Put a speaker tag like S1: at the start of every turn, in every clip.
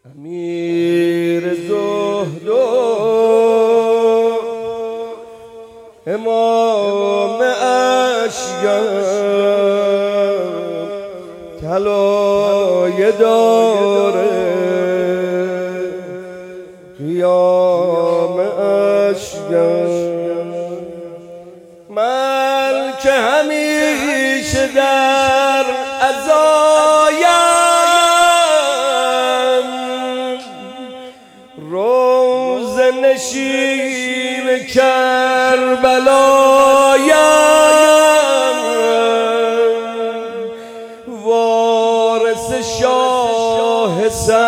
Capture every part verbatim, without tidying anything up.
S1: امیر زهد و امام اشیان طلایه داره قیام اشیان. من که همیشه در عزایم روز نشین کربلایم وارث شاه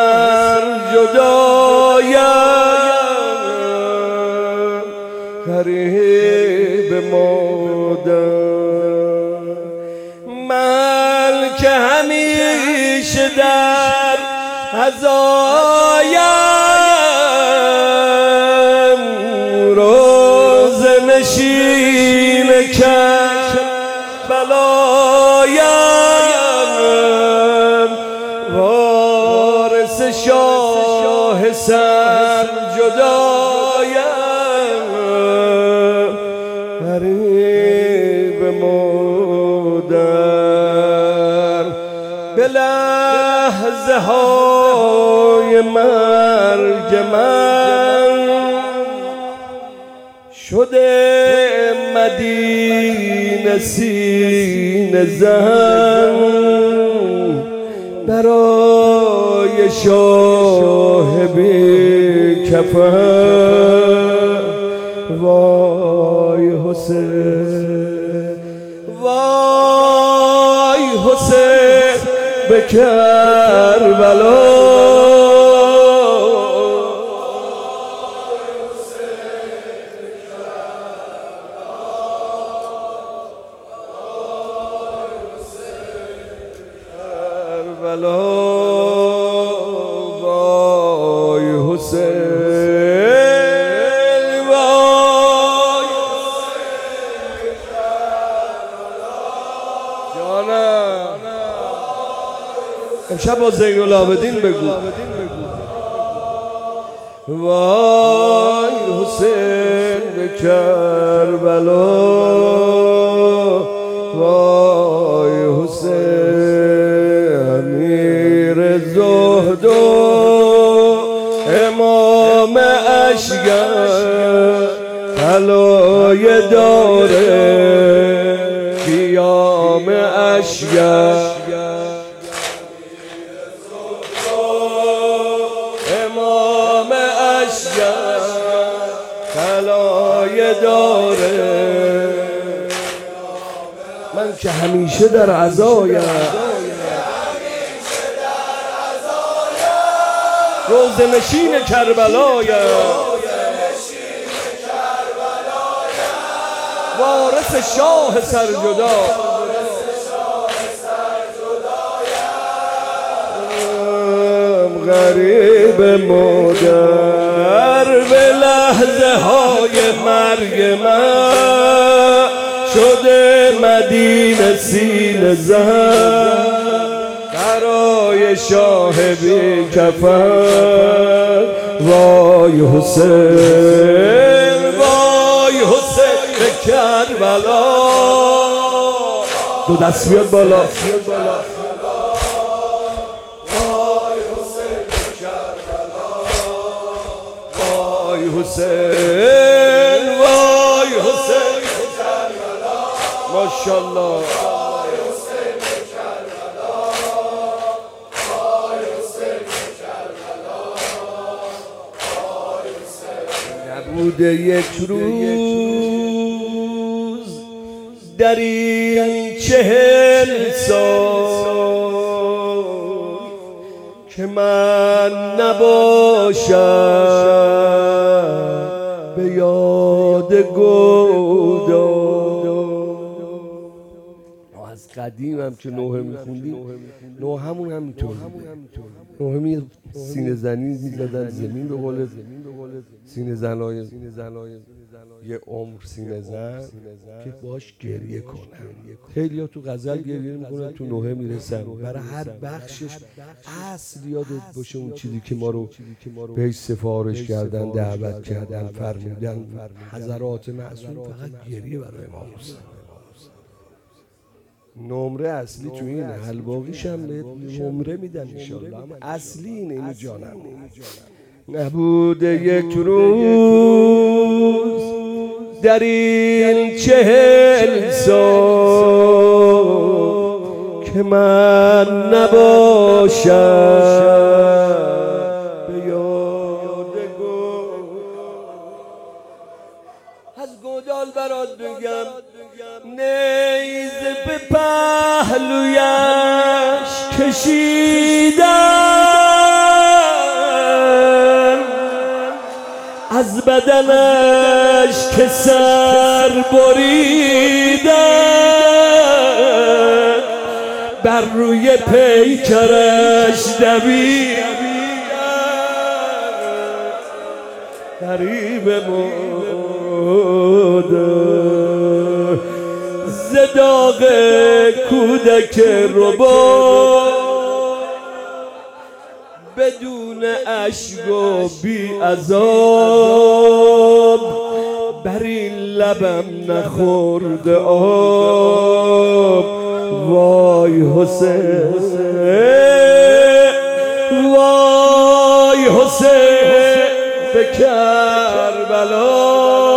S1: سرجدایم غریب مادر. من که همیشه در عزایم روز نشین کربلایم وارث شاه سرجدایم غریب مادر. به لحظه های مرگ من شده مدینه سینه زن برای شاه بی کفن. وای حسین وای حسین به کربلا. وای حسین وای جانم امشب با زین العابدین بگو. وای حسین به کربلا وای حسین امیر زهد و امام اشیان طلایه داره قیام اشیان. امام اشیان طلایه داره. من که همیشه در عزایم روز نشین کربلایم وارث شاه سرجدا. غریب مادر به لحظه های مرگ من شده مدینه سینه زن برای شاه بی کفن. وای حسین وای حسین به کربلا. دو دست بیاد بالا. وای حسین به کربلا. وای حسین وای حسین به کربلا. ماشاءالله. بوده یک روز در این چهل سال که من نباشم به یاد گودال. ما از قدیم هم که نوحه میخوندیم نوحه همون همینطور نوحه می سینه زنی میزدن زمین به قول سینه زنای یه عمر سینه زن که باش گریه کنم. خیلی ها تو غزل گریه میکنن، تو نوحه میرسن، برای هر بخشش اصل یادت باشه اون چیزی که ما رو بهش سفارش کردن، دعوت کردن، فرمودن. حضرات معصوم فقط گریه برای امام حسین. نمره اصلی تو این حل باقیش هم به نمره میدن انشالله، اما اصلی اینه. اینو جانم نبوده یک روز در این چهل سال که من نباشم به یادگار. از گودال برات بگم نیزه به پهلویش کشیدن، از بدنش که سر بریدن، بر روی پیکرش دویدن. غریب مادر ز داغ کودک ربا، بدون اشک و بی عذاب، بر این لبم نخورد آب. وای حسین، وای حسین به کربلا.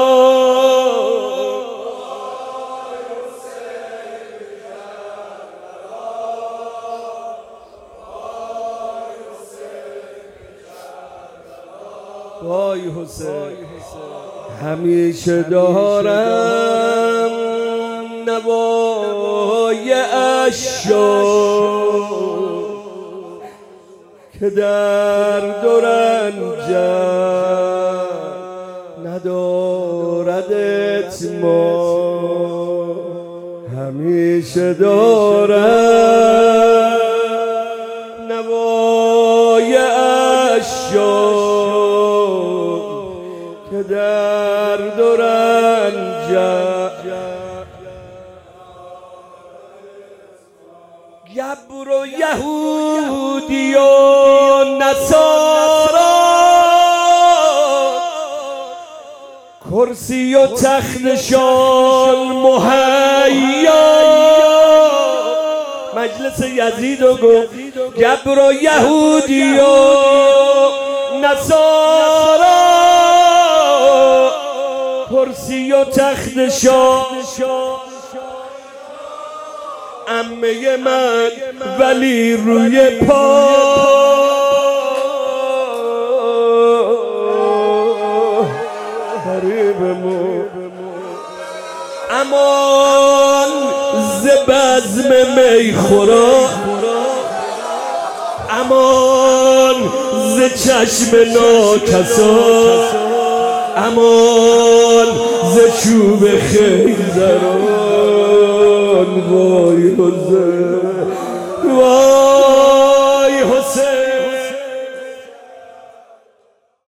S1: وای حسین همیشه دارم نوای عشاق که درد و رنجم ندارد اتمام. همیشه دارم نوای عشاق که درد و رنجم. گبر و یهودی و نصارا، کرسی و تختشان مهیا. مجلس یزید و گفت گبر و یهودی و نصارا، کرسی و تختشان عمه من ولی روی پا. غریبمون امان ز بزم میخورا، امان ز چشم ناکسا، امان ز چوب خیزران. وای حسین